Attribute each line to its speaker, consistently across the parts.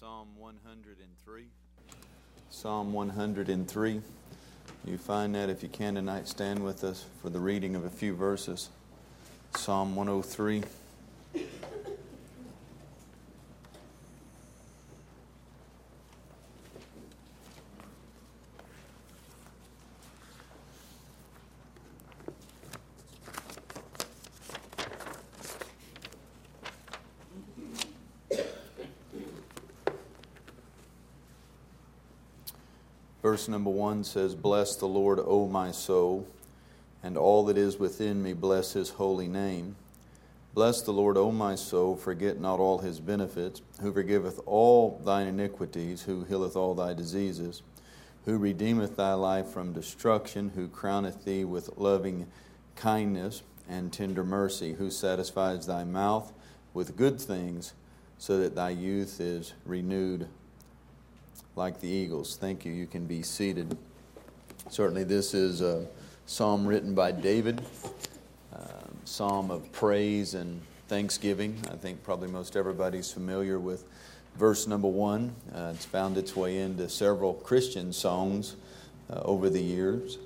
Speaker 1: Psalm 103. Psalm 103. You find that if you can tonight, stand with us for the reading of a few verses. Psalm 103. Verse number 1 says, "Bless the Lord, O my soul, and all that is within me, bless His holy name. Bless the Lord, O my soul, forget not all His benefits, who forgiveth all thine iniquities, who healeth all thy diseases, who redeemeth thy life from destruction, who crowneth thee with loving kindness and tender mercy, who satisfies thy mouth with good things, so that thy youth is renewed like the eagles." Thank you. You can be seated. Certainly this is a psalm written by David, psalm of praise and thanksgiving. I think probably most everybody's familiar with verse number 1. It's found its way into several Christian songs over the years.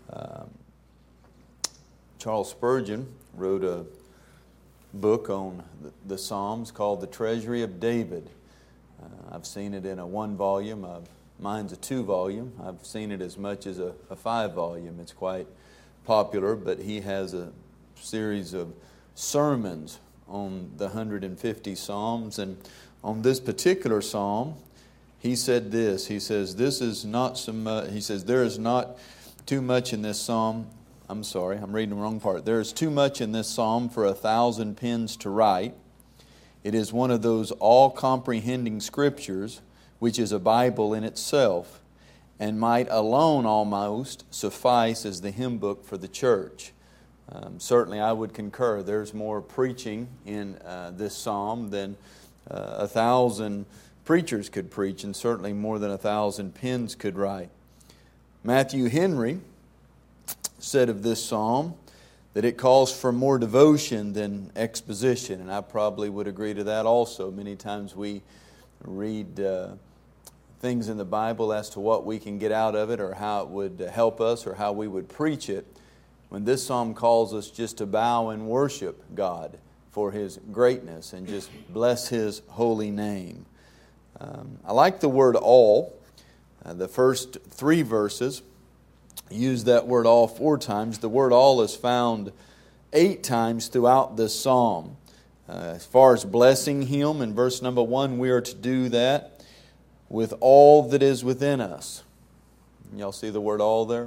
Speaker 1: Charles Spurgeon wrote a book on the Psalms called The Treasury of David. I've seen it in a 1-volume. Mine's a 2-volume. I've seen it as much as a 5-volume. It's quite popular, but he has a series of sermons on the 150 Psalms. And on this particular Psalm, he said this. He says, "This is not so much." He says, "There is not too much in this Psalm." I'm sorry, I'm reading the wrong part. "There is too much in this Psalm for 1,000 pens to write. It is one of those all-comprehending scriptures which is a Bible in itself, and might alone almost suffice as the hymn book for the church." Certainly I would concur. There's more preaching in this psalm than 1,000 preachers could preach, and certainly more than 1,000 pens could write. Matthew Henry said of this psalm that it calls for more devotion than exposition, and I probably would agree to that also. Many times we read things in the Bible as to what we can get out of it, or how it would help us, or how we would preach it, when this psalm calls us just to bow and worship God for His greatness and just bless His holy name. I like the word all. The first 3 verses use that word all 4 times. The word all is found 8 times throughout this psalm. As far as blessing Him, in verse number 1, we are to do that with all that is within us. Y'all see the word all there?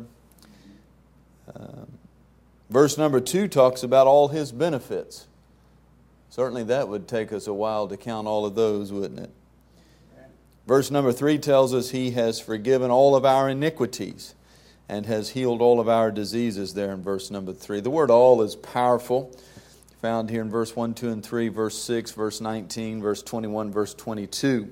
Speaker 1: Verse number 2 talks about all His benefits. Certainly that would take us a while to count all of those, wouldn't it? Verse number 3 tells us He has forgiven all of our iniquities and has healed all of our diseases there in verse number 3. The word all is powerful. Found here in verse 1, 2, and 3, verse 6, verse 19, verse 21, verse 22.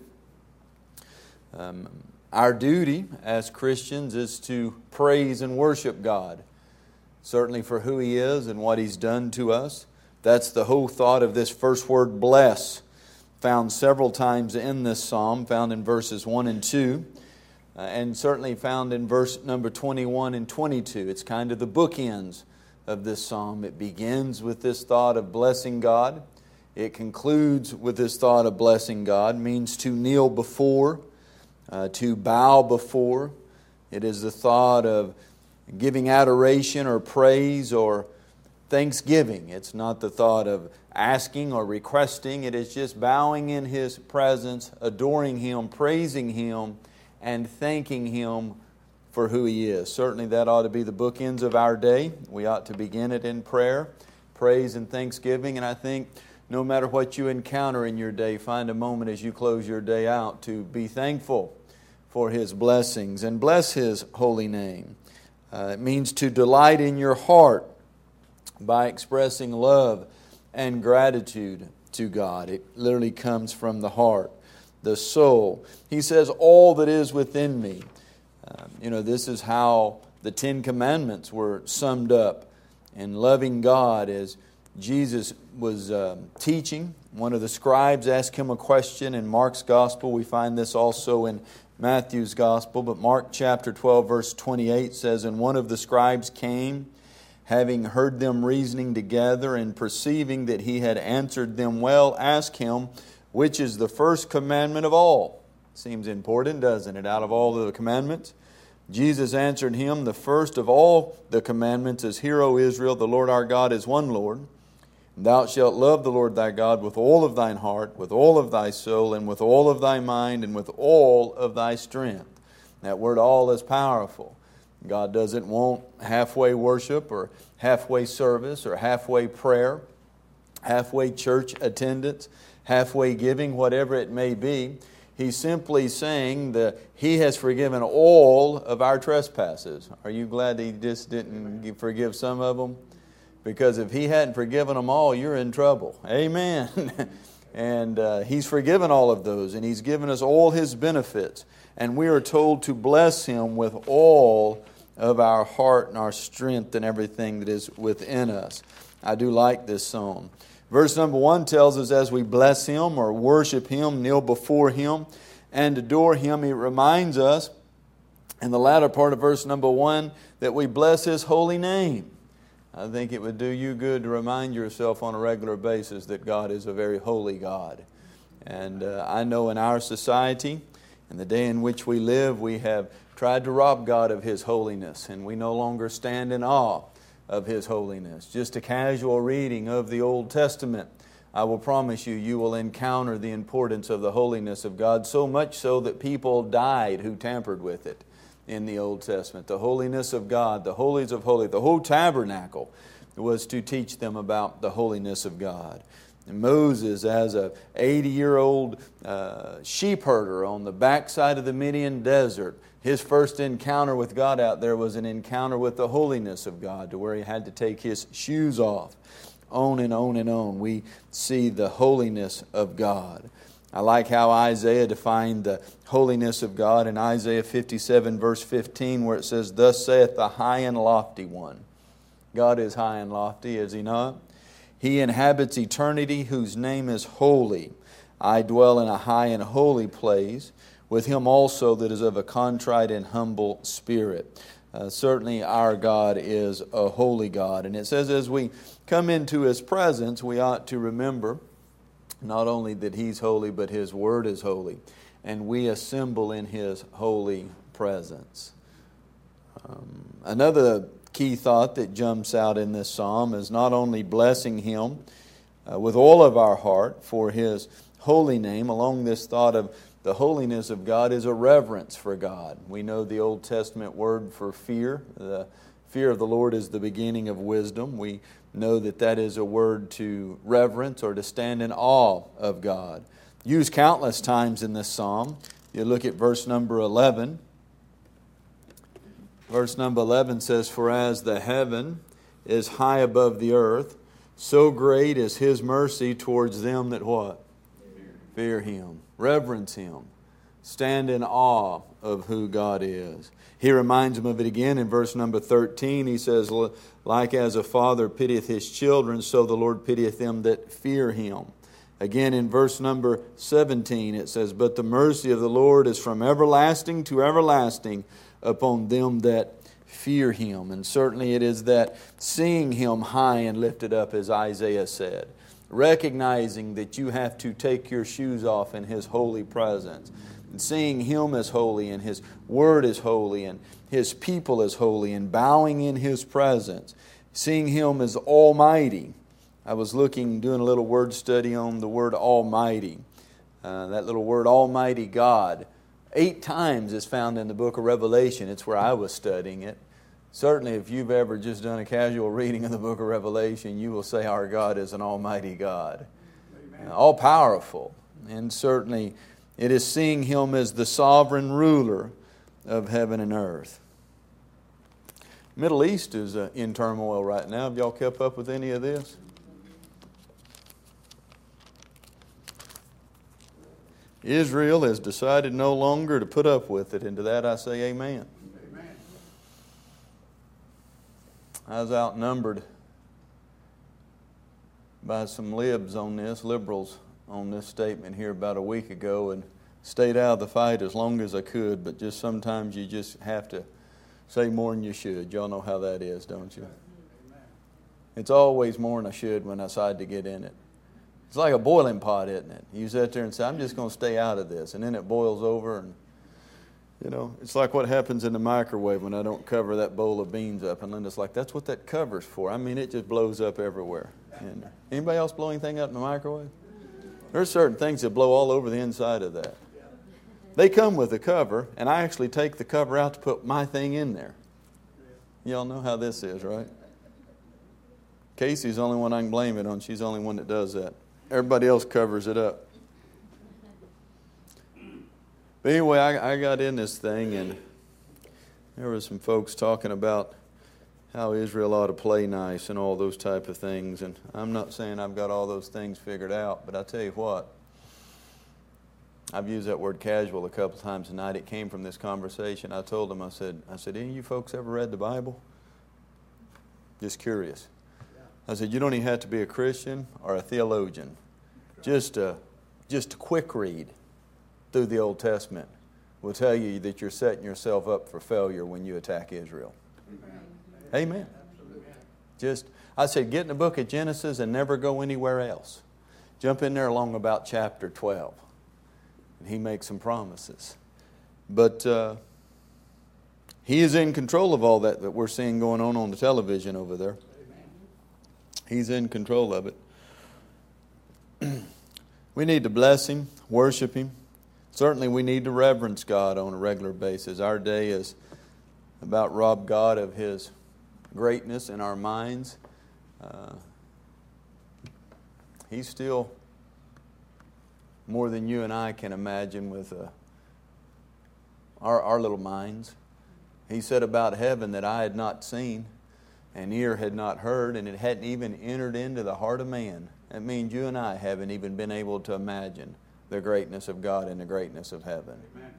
Speaker 1: Our duty as Christians is to praise and worship God, certainly for who He is and what He's done to us. That's the whole thought of this first word, bless, found several times in this psalm, found in verses 1 and 2. And certainly found in verse number 21 and 22. It's kind of the bookends of this psalm. It begins with this thought of blessing God. It concludes with this thought of blessing God. It means to kneel before, to bow before. It is the thought of giving adoration or praise or thanksgiving. It's not the thought of asking or requesting. It is just bowing in His presence, adoring Him, praising Him, and thanking Him for who He is. Certainly that ought to be the bookends of our day. We ought to begin it in prayer, praise and thanksgiving. And I think no matter what you encounter in your day, find a moment as you close your day out to be thankful for His blessings and bless His holy name. It means to delight in your heart by expressing love and gratitude to God. It literally comes from the heart. The soul. He says, all that is within me. This is how the 10 Commandments were summed up. In loving God, as Jesus was teaching One of the scribes asked him a question in Mark's Gospel. We find this also in Matthew's Gospel. But Mark chapter 12, verse 28 says, "And one of the scribes came, having heard them reasoning together, and perceiving that he had answered them well, asked him, which is the first commandment of all?" Seems important, doesn't it, out of all the commandments? Jesus answered him, "The first of all the commandments is, Hear, O Israel, the Lord our God is one Lord. Thou shalt love the Lord thy God with all of thine heart, with all of thy soul, and with all of thy mind, and with all of thy strength." That word all is powerful. God doesn't want halfway worship or halfway service or halfway prayer, halfway church attendance, halfway giving, whatever it may be. He's simply saying that He has forgiven all of our trespasses. Are you glad He just didn't forgive some of them? Because if He hadn't forgiven them all, you're in trouble. Amen. And He's forgiven all of those, and He's given us all His benefits. And we are told to bless Him with all of our heart and our strength and everything that is within us. I do like this song. Verse number 1 tells us, as we bless Him or worship Him, kneel before Him and adore Him, it reminds us in the latter part of verse number 1 that we bless His holy name. I think it would do you good to remind yourself on a regular basis that God is a very holy God. And I know in our society, in the day in which we live, we have tried to rob God of His holiness, and we no longer stand in awe of His holiness. Just a casual reading of the Old Testament, I will promise you, you will encounter the importance of the holiness of God, so much so that people died who tampered with it in the Old Testament. The holiness of God, the holies of holies, the whole tabernacle was to teach them about the holiness of God. And Moses, as a 80-year-old sheep herder on the backside of the Midian desert, his first encounter with God out there was an encounter with the holiness of God, to where he had to take his shoes off. On and on and on, we see the holiness of God. I like how Isaiah defined the holiness of God in Isaiah 57 verse 15, where it says, "Thus saith the high and lofty one." God is high and lofty, is He not? "He inhabits eternity, whose name is holy. I dwell in a high and holy place, with Him also that is of a contrite and humble spirit." Certainly our God is a holy God. And it says as we come into His presence, we ought to remember not only that He's holy, but His Word is holy. And we assemble in His holy presence. Another key thought that jumps out in this psalm is not only blessing Him with all of our heart for His holy name. Along this thought of the holiness of God is a reverence for God. We know the Old Testament word for fear. The fear of the Lord is the beginning of wisdom. We know that that is a word to reverence or to stand in awe of God. Used countless times in this psalm. You look at verse number 11. Verse number 11 says, "For as the heaven is high above the earth, so great is His mercy towards them that" what? Fear Him. Reverence Him. Stand in awe of who God is. He reminds them of it again in verse number 13. He says, "Like as a father pitieth his children, so the Lord pitieth them that fear Him." Again in verse number 17 it says, "But the mercy of the Lord is from everlasting to everlasting upon them that fear Him." And certainly it is that seeing Him high and lifted up, as Isaiah said, recognizing that you have to take your shoes off in His holy presence, and seeing Him as holy, and His Word is holy, and His people as holy, and bowing in His presence, seeing Him as almighty. I was doing a little word study on the word almighty. That little word almighty God, 8 times is found in the book of Revelation. It's where I was studying it. Certainly, if you've ever just done a casual reading of the book of Revelation, you will say our God is an almighty God. All powerful. And certainly, it is seeing Him as the sovereign ruler of heaven and earth. Middle East is in turmoil right now. Have y'all kept up with any of this? Israel has decided no longer to put up with it, and to that I say amen. I was outnumbered by some liberals on this statement here about a week ago, and stayed out of the fight as long as I could, but just sometimes you just have to say more than you should. Y'all know how that is, don't you? It's always more than I should when I decide to get in it. It's like a boiling pot, isn't it? You sit there and say, I'm just going to stay out of this. And then it boils over. And, it's like what happens in the microwave when I don't cover that bowl of beans up. And Linda's like, that's what that cover's for. I mean, it just blows up everywhere. And anybody else blow anything up in the microwave? There's certain things that blow all over the inside of that. They come with a cover, and I actually take the cover out to put my thing in there. Y'all know how this is, right? Casey's the only one I can blame it on. She's the only one that does that. Everybody else covers it up. But anyway, I got in this thing, and there were some folks talking about how Israel ought to play nice and all those type of things. And I'm not saying I've got all those things figured out, but I tell you what, I've used that word casual a couple times tonight. It came from this conversation. I told them, I said, any of you folks ever read the Bible? Just curious. I said, you don't even have to be a Christian or a theologian. Just a quick read through the Old Testament will tell you that you're setting yourself up for failure when you attack Israel. Amen. I said, get in the book of Genesis and never go anywhere else. Jump in there along about chapter 12. And he makes some promises. But he is in control of all that we're seeing going on the television over there. He's in control of it. We need to bless Him, worship Him. Certainly we need to reverence God on a regular basis. Our day is about rob God of His greatness in our minds. He's still more than you and I can imagine with our little minds. He said about heaven that I had not seen, and ear had not heard, and it hadn't even entered into the heart of man. That means you and I haven't even been able to imagine the greatness of God and the greatness of heaven. Amen.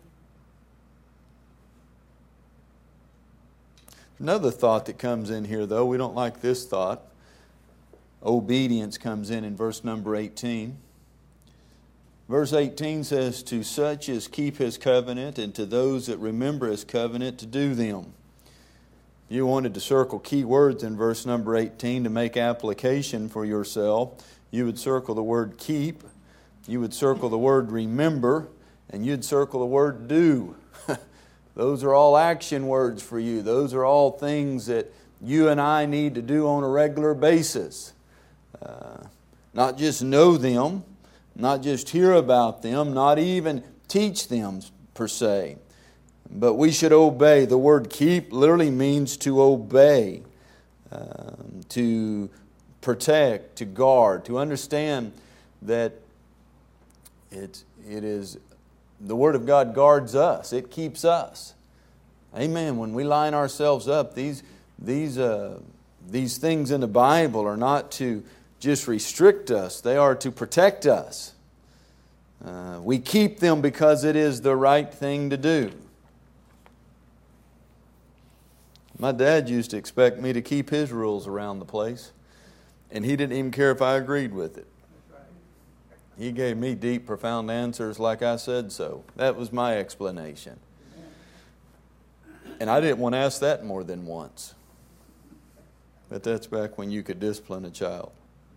Speaker 1: Another thought that comes in here, though, we don't like this thought. Obedience comes in verse number 18. Verse 18 says, to such as keep His covenant, and to those that remember His covenant to do them. If you wanted to circle key words in verse number 18 to make application for yourself, you would circle the word keep, you would circle the word remember, and you'd circle the word do. Those are all action words for you. Those are all things that you and I need to do on a regular basis. Not just know them, not just hear about them, not even teach them per se. But we should obey. The word keep literally means to obey, to protect, to guard, to understand that it is the Word of God guards us. It keeps us. Amen. When we line ourselves up, these things in the Bible are not to just restrict us. They are to protect us. We keep them because it is the right thing to do. My dad used to expect me to keep his rules around the place, and he didn't even care if I agreed with it. He gave me deep, profound answers like I said so. That was my explanation. And I didn't want to ask that more than once. But that's back when you could discipline a child.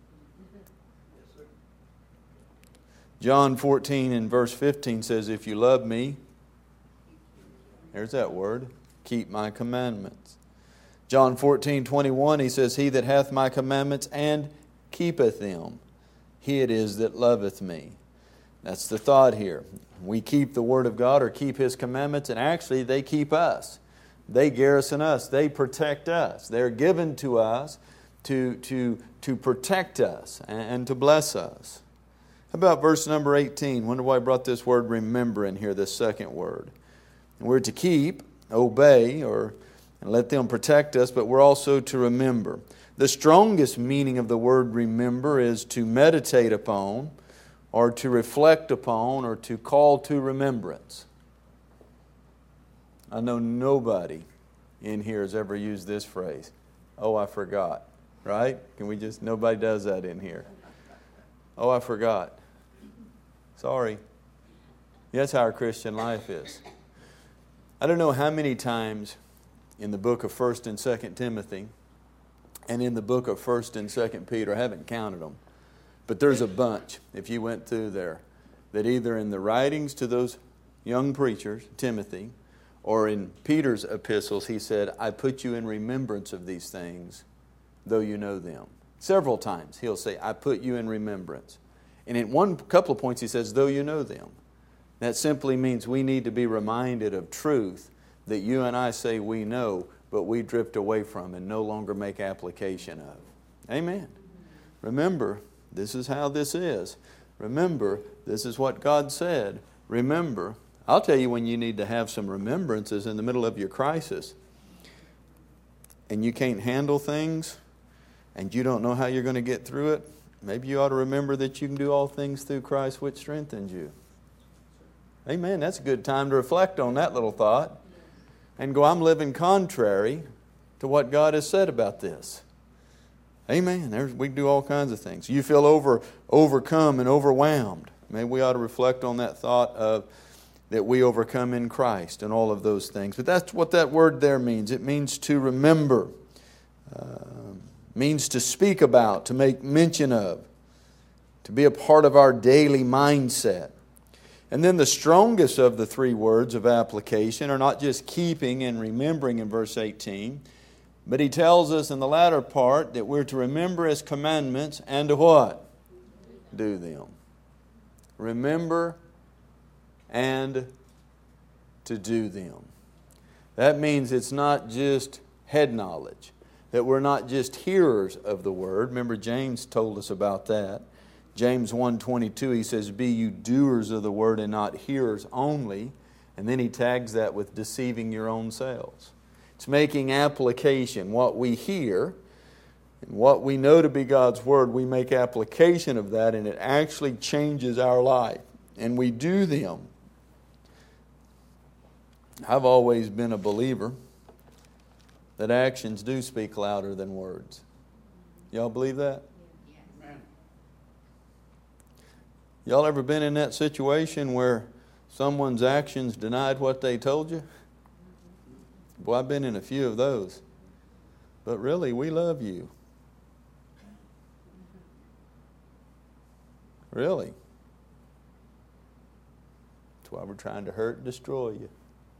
Speaker 1: John 14 and verse 15 says, if you love me, there's that word, keep my commandments. John 14:21, he says, he that hath my commandments and keepeth them, he it is that loveth me. That's the thought here. We keep the Word of God or keep His commandments, and actually they keep us. They garrison us. They protect us. They're given to us to protect us and to bless us. How about verse number 18? Wonder why I brought this word remember in here, this second word. We're to keep, obey, and let them protect us, but we're also to remember. The strongest meaning of the word remember is to meditate upon, or to reflect upon, or to call to remembrance. I know nobody in here has ever used this phrase, oh, I forgot. Right? Nobody does that in here. Oh, I forgot. Sorry. That's how our Christian life is. I don't know how many times in the book of 1st and 2nd Timothy and in the book of 1st and 2nd Peter, I haven't counted them, but there's a bunch, if you went through there, that either in the writings to those young preachers, Timothy, or in Peter's epistles, he said, I put you in remembrance of these things, though you know them. Several times he'll say, I put you in remembrance. And in one couple of points he says, though you know them. That simply means we need to be reminded of truth that you and I say we know, but we drift away from and no longer make application of. Amen. Remember, this is how this is. Remember, this is what God said. Remember, I'll tell you when you need to have some remembrances in the middle of your crisis and you can't handle things and you don't know how you're going to get through it. Maybe you ought to remember that you can do all things through Christ which strengthens you. Amen. That's a good time to reflect on that little thought and go, I'm living contrary to what God has said about this. Amen. We can do all kinds of things. You feel overcome and overwhelmed. Maybe we ought to reflect on that thought of that we overcome in Christ and all of those things. But that's what that word there means. It means to remember. Means to speak about, to make mention of, to be a part of our daily mindset. And then the strongest of the three words of application are not just keeping and remembering in verse 18, but he tells us in the latter part that we're to remember His commandments and to what? Do them. Remember and to do them. That means it's not just head knowledge, that we're not just hearers of the Word. Remember James told us about that. James 1:22, he says, be you doers of the Word and not hearers only. And then he tags that with deceiving your own selves. It's making application. What we hear and what we know to be God's Word, we make application of that and it actually changes our life. And we do them. I've always been a believer that actions do speak louder than words. Y'all believe that? Y'all ever been in that situation where someone's actions denied what they told you? Boy, I've been in a few of those. But really, we love you. Really. That's why we're trying to hurt and destroy you.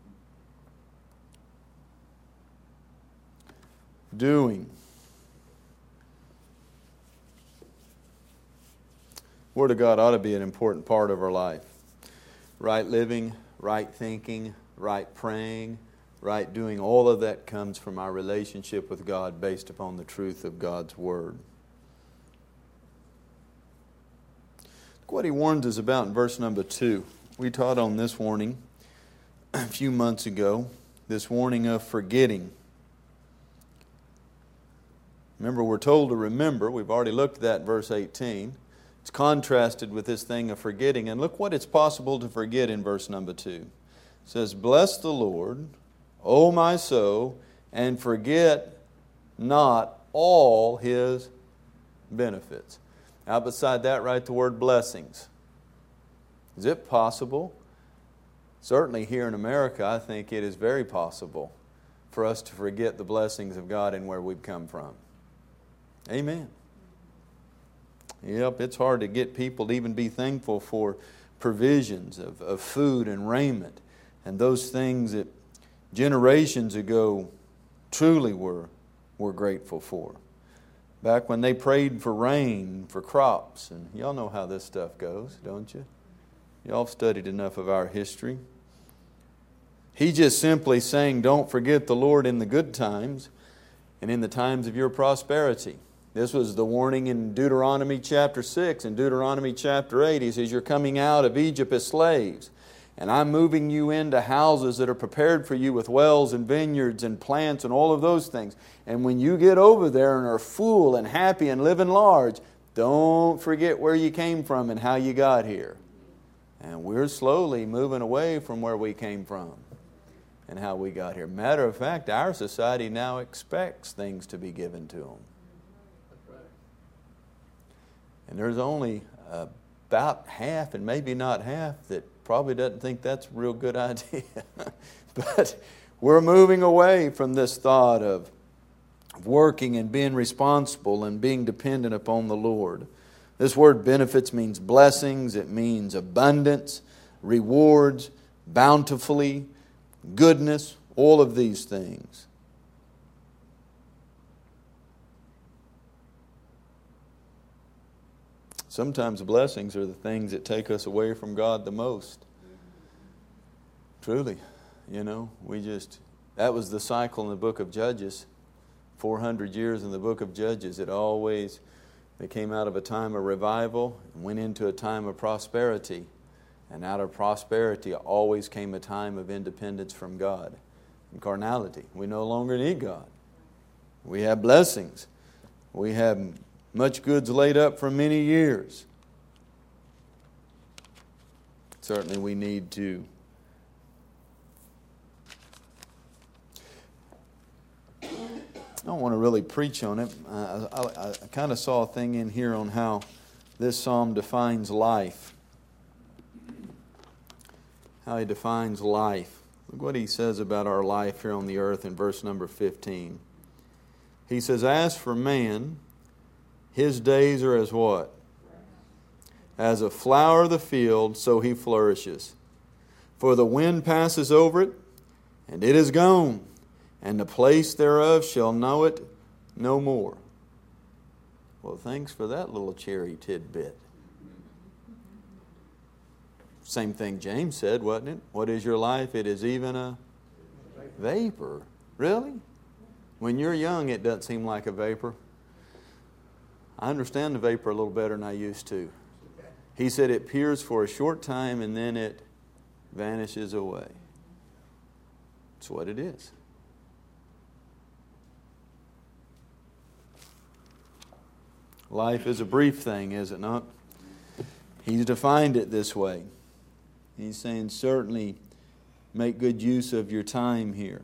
Speaker 1: Doing. Word of God ought to be an important part of our life. Right living, right thinking, right praying, right doing, all of that comes from our relationship with God based upon the truth of God's Word. Look what He warns us about in verse number 2. We taught on this warning a few months ago, this warning of forgetting. Remember, we're told to remember. We've already looked at that in verse 18. It's contrasted with this thing of forgetting. And look what it's possible to forget in verse number 2. It says, bless the Lord, O my soul, and forget not all His benefits. Now beside that, write the word blessings. Is it possible? Certainly here in America, I think it is very possible for us to forget the blessings of God and where we've come from. Amen. Yep, it's hard to get people to even be thankful for provisions of food and raiment and those things that generations ago truly were grateful for. Back when they prayed for rain, for crops, and y'all know how this stuff goes, don't you? Y'all have studied enough of our history. He's just simply saying, don't forget the Lord in the good times and in the times of your prosperity. This was the warning in Deuteronomy chapter 6 and Deuteronomy chapter 8. He says, you're coming out of Egypt as slaves, and I'm moving you into houses that are prepared for you with wells and vineyards and plants and all of those things. And when you get over there and are full and happy and living large, don't forget where you came from and how you got here. And we're slowly moving away from where we came from and how we got here. Matter of fact, our society now expects things to be given to them. And there's only about half, and maybe not half, that probably doesn't think that's a real good idea. But we're moving away from this thought of working and being responsible and being dependent upon the Lord. This word benefits means blessings. It means abundance, rewards, bountifully, goodness, all of these things. Sometimes blessings are the things that take us away from God the most. Truly, that was the cycle in the book of Judges. 400 years in the book of Judges. They came out of a time of revival and went into a time of prosperity. And out of prosperity always came a time of independence from God and carnality. We no longer need God. We have blessings. We have much goods laid up for many years. Certainly we need to I don't want to really preach on it. I kind of saw a thing in here on how this psalm defines life. How he defines life. Look what he says about our life here on the earth in verse number 15. He says, as for man, his days are as what? As a flower of the field, so he flourishes. For the wind passes over it, and it is gone, and the place thereof shall know it no more. Well, thanks for that little cherry tidbit. Same thing James said, wasn't it? What is your life? It is even a vapor. Really? When you're young, it doesn't seem like a vapor. I understand the vapor a little better than I used to. He said it appears for a short time and then it vanishes away. That's what it is. Life is a brief thing, is it not? He's defined it this way. He's saying certainly make good use of your time here.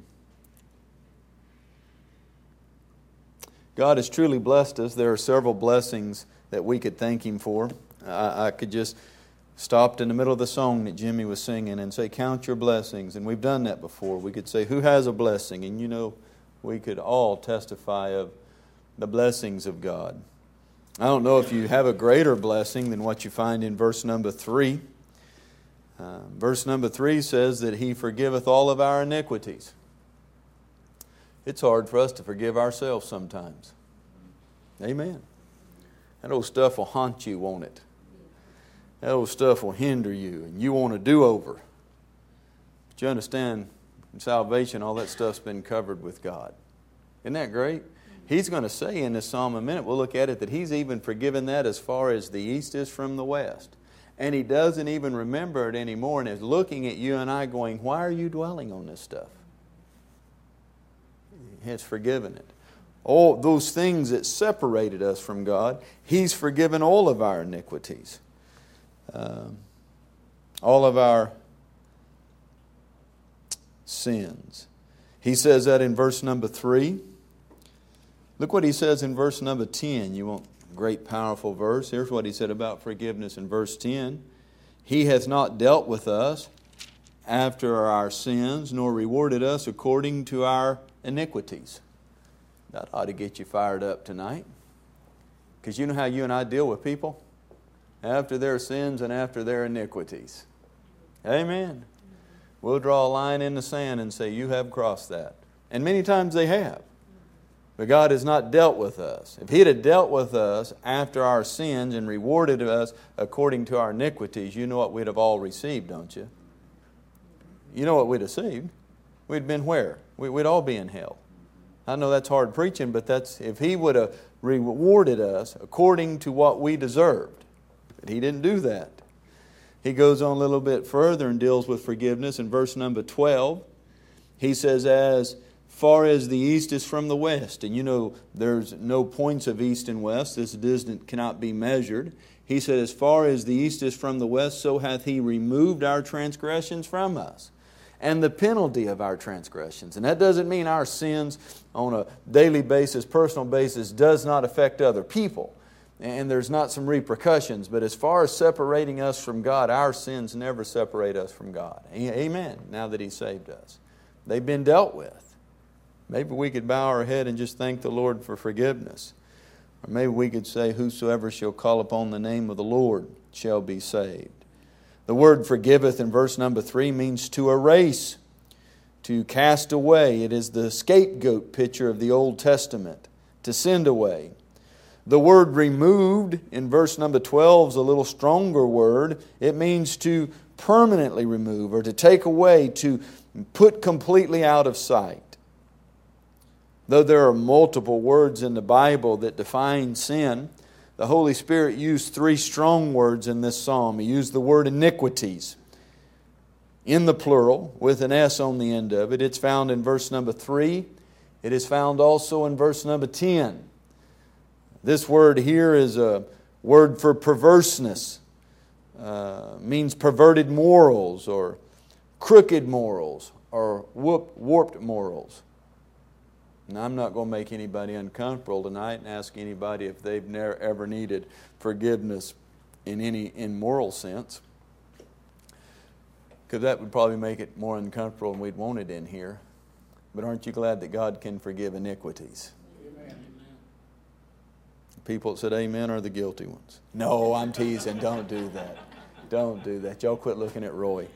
Speaker 1: God has truly blessed us. There are several blessings that we could thank Him for. I could just stop in the middle of the song that Jimmy was singing and say, count your blessings. And we've done that before. We could say, who has a blessing? And we could all testify of the blessings of God. I don't know if you have a greater blessing than what you find in verse number 3. Verse number 3 says that He forgiveth all of our iniquities. It's hard for us to forgive ourselves sometimes. Amen. That old stuff will haunt you, won't it? That old stuff will hinder you, and you want a do-over. But you understand, in salvation, all that stuff's been covered with God. Isn't that great? He's going to say in this psalm in a minute, we'll look at it, that He's even forgiven that as far as the east is from the west. And He doesn't even remember it anymore and is looking at you and I going, why are you dwelling on this stuff? He has forgiven it. All those things that separated us from God, He's forgiven all of our iniquities. All of our sins. He says that in verse number 3. Look what He says in verse number 10. You want a great powerful verse. Here's what He said about forgiveness in verse 10. He hath not dealt with us after our sins, nor rewarded us according to our iniquities. That ought to get you fired up tonight. Because you know how you and I deal with people? After their sins and after their iniquities. Amen. We'll draw a line in the sand and say, you have crossed that. And many times they have. But God has not dealt with us. If He had dealt with us after our sins and rewarded us according to our iniquities, you know what we'd have all received, don't you? You know what we'd have received. We'd been where? We'd all be in hell. I know that's hard preaching, but that's if He would have rewarded us according to what we deserved. But He didn't do that. He goes on a little bit further and deals with forgiveness. In verse number 12, He says, as far as the east is from the west. And you know there's no points of east and west. This distance cannot be measured. He said, as far as the east is from the west, so hath He removed our transgressions from us. And the penalty of our transgressions. And that doesn't mean our sins on a daily basis, personal basis, does not affect other people. and there's not some repercussions. But as far as separating us from God, our sins never separate us from God. Amen. Now that He saved us, they've been dealt with. Maybe we could bow our head and just thank the Lord for forgiveness. Or maybe we could say, whosoever shall call upon the name of the Lord shall be saved. The word forgiveth in verse number 3 means to erase, to cast away. It is the scapegoat picture of the Old Testament, to send away. The word removed in verse number 12 is a little stronger word. It means to permanently remove or to take away, to put completely out of sight. Though there are multiple words in the Bible that define sin, the Holy Spirit used 3 strong words in this psalm. He used the word iniquities in the plural with an S on the end of it. It's found in verse number 3. It is found also in verse number 10. This word here is a word for perverseness. Means perverted morals or crooked morals or warped morals. Now, I'm not going to make anybody uncomfortable tonight and ask anybody if they've never ever needed forgiveness in moral sense, because that would probably make it more uncomfortable than we'd want it in here. But aren't you glad that God can forgive iniquities? Amen. People that said amen are the guilty ones. No, I'm teasing. Don't do that. Don't do that. Y'all quit looking at Roy.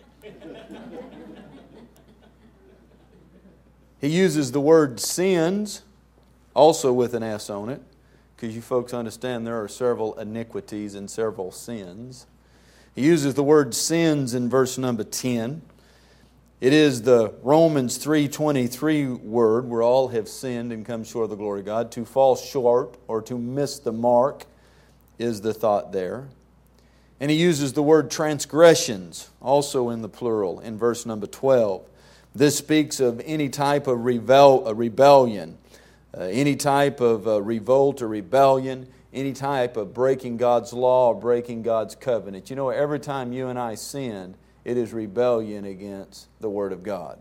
Speaker 1: He uses the word sins, also with an S on it, because you folks understand there are several iniquities and several sins. He uses the word sins in verse number 10. It is the Romans 3:23 word, where all have sinned and come short of the glory of God. To fall short or to miss the mark is the thought there. And he uses the word transgressions, also in the plural, in verse number 12. This speaks of any type of rebellion, any type of revolt or rebellion, any type of breaking God's law or breaking God's covenant. You know, every time you and I sinned, it is rebellion against the Word of God.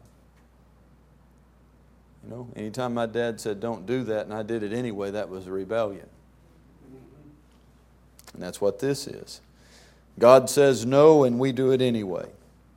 Speaker 1: You know, anytime my dad said, don't do that, and I did it anyway, that was a rebellion. And that's what this is. God says no, and we do it anyway.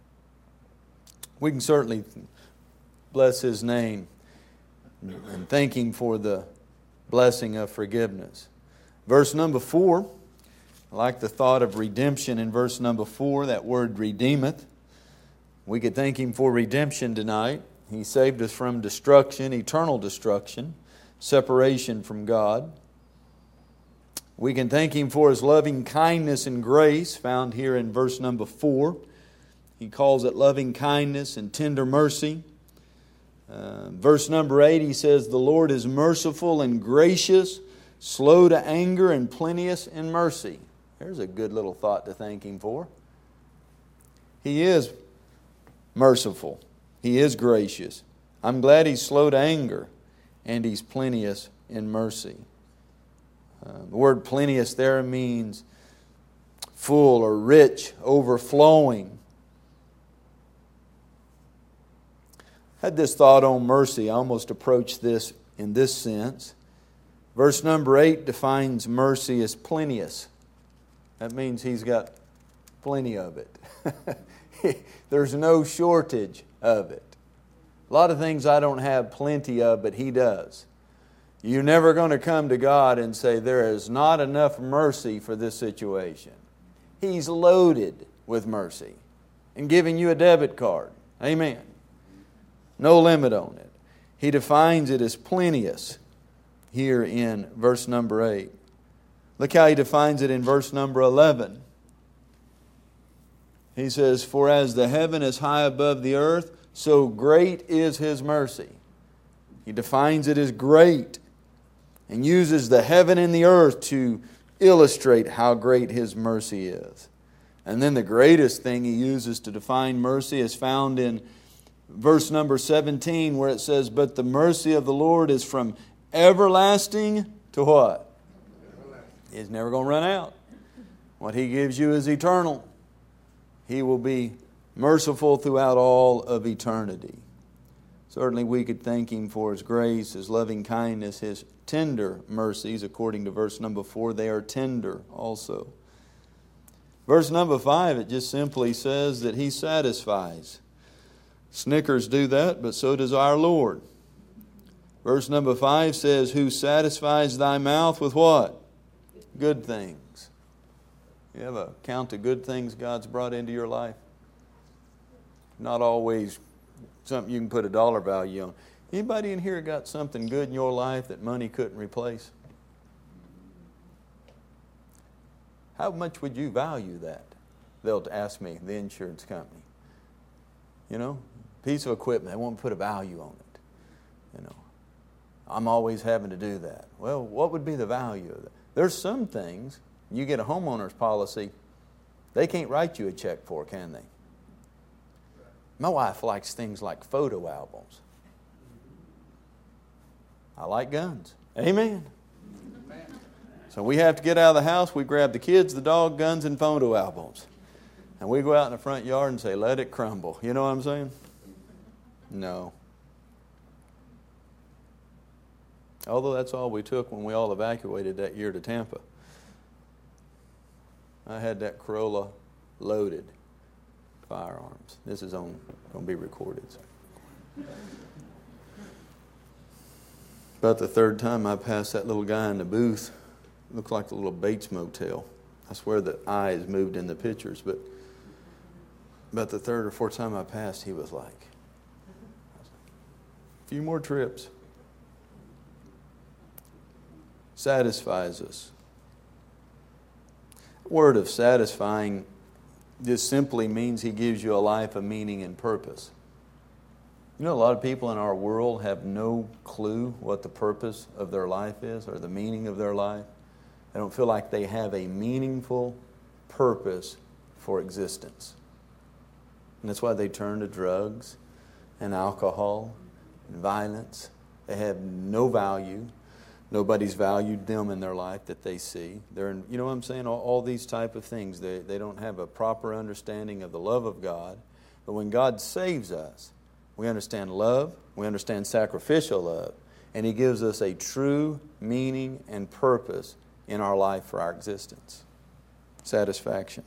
Speaker 1: We can certainly bless His name and thank Him for the blessing of forgiveness. Verse number 4, I like the thought of redemption in verse number 4, that word redeemeth. We could thank Him for redemption tonight. He saved us from destruction, eternal destruction, separation from God. We can thank Him for His loving kindness and grace, found here in verse number 4. He calls it loving kindness and tender mercy. Verse number 8, he says, the Lord is merciful and gracious, slow to anger and plenteous in mercy. There's a good little thought to thank Him for. He is merciful. He is gracious. I'm glad He's slow to anger and He's plenteous in mercy. The word plenteous there means full or rich, overflowing. I had this thought on mercy. I almost approached this in this sense. Verse number 8 defines mercy as plenteous. That means He's got plenty of it. There's no shortage of it. A lot of things I don't have plenty of, but He does. You're never going to come to God and say, there is not enough mercy for this situation. He's loaded with mercy and giving you a debit card. Amen. No limit on it. He defines it as plenteous here in verse number 8. Look how He defines it in verse number 11. He says, for as the heaven is high above the earth, so great is His mercy. He defines it as great and uses the heaven and the earth to illustrate how great His mercy is. And then the greatest thing He uses to define mercy is found in verse number 17, where it says, but the mercy of the Lord is from everlasting to what? It's never going to run out. What He gives you is eternal. He will be merciful throughout all of eternity. Certainly we could thank Him for His grace, His loving kindness, His tender mercies. According to verse number 4, they are tender also. Verse number 5, it just simply says that He satisfies. Snickers do that, but so does our Lord. Verse number 5 says, who satisfies thy mouth with what? Good things. You have a count of good things God's brought into your life? Not always something you can put a dollar value on. Anybody in here got something good in your life that money couldn't replace? How much would you value that? They'll ask me, the insurance company. You know, piece of equipment, they won't put a value on it. You know, I'm always having to do that. Well, what would be the value of that? There's some things, you get a homeowner's policy, they can't write you a check for, can they? My wife likes things like photo albums. I like guns. Amen. So we have to get out of the house, we grab the kids, the dog, guns, and photo albums. And we go out in the front yard and say, let it crumble. You know what I'm saying? No. Although that's all we took when we all evacuated that year to Tampa. I had that Corolla loaded. Firearms. This is going to be recorded. So. About the third time I passed that little guy in the booth, it looked like the little Bates Motel. I swear the eyes moved in the pictures, but about the third or fourth time I passed, he was like, a few more trips. Satisfies us. The word of satisfying just simply means He gives you a life of meaning and purpose. You know, a lot of people in our world have no clue what the purpose of their life is or the meaning of their life. They don't feel like they have a meaningful purpose for existence. And that's why they turn to drugs and alcohol and violence. They have no value. Nobody's valued them in their life that they see. They're in, you know what I'm saying? All these type of things. They don't have a proper understanding of the love of God. But when God saves us, we understand love. We understand sacrificial love. And He gives us a true meaning and purpose in our life for our existence. Satisfaction.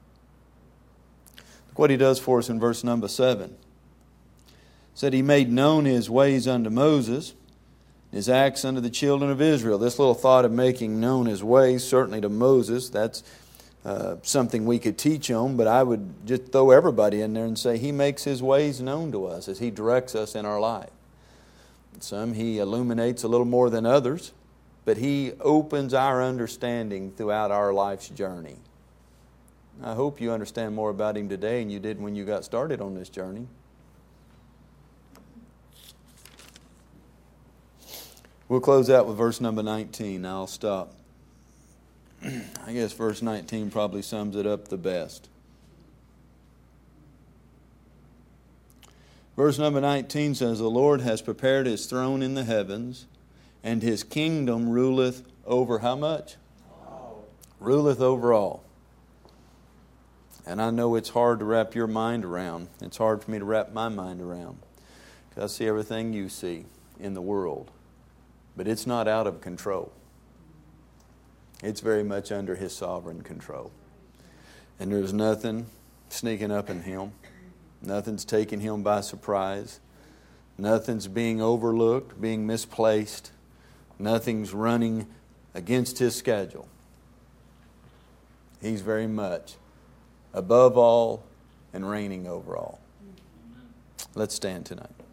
Speaker 1: Look what He does for us in verse number 7. It said, He made known His ways unto Moses, His acts unto the children of Israel. This little thought of making known His ways, certainly to Moses, that's something we could teach on, but I would just throw everybody in there and say He makes His ways known to us as He directs us in our life. Some He illuminates a little more than others, but He opens our understanding throughout our life's journey. I hope you understand more about Him today than you did when you got started on this journey. We'll close out with verse number 19. I'll stop. I guess verse 19 probably sums it up the best. Verse number 19 says, The Lord has prepared His throne in the heavens, and His kingdom ruleth over how much? All. Ruleth over all. And I know it's hard to wrap your mind around. It's hard for me to wrap my mind around. Because I see everything you see in the world. But it's not out of control. It's very much under His sovereign control. And there's nothing sneaking up in Him. Nothing's taking Him by surprise. Nothing's being overlooked, being misplaced. Nothing's running against His schedule. He's very much above all and reigning over all. Let's stand tonight.